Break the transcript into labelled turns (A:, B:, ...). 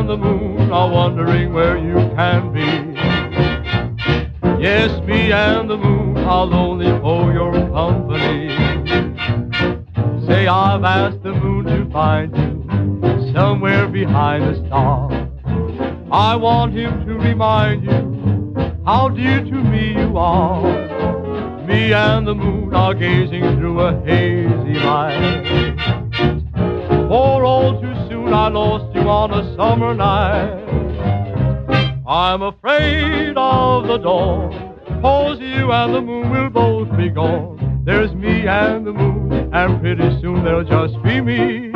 A: and the moon are wondering where you can be. Yes, me and the moon are lonely for your company. Say I've asked the moon to find you somewhere behind the star. I want him to remind you how dear to me you are. Me and the moon are gazing through a hazy light. For all too soon I lost you on a summer night. I'm afraid of the dawn, 'cause you and the moon will both be gone. There's me and the moon, and pretty soon there'll just be me.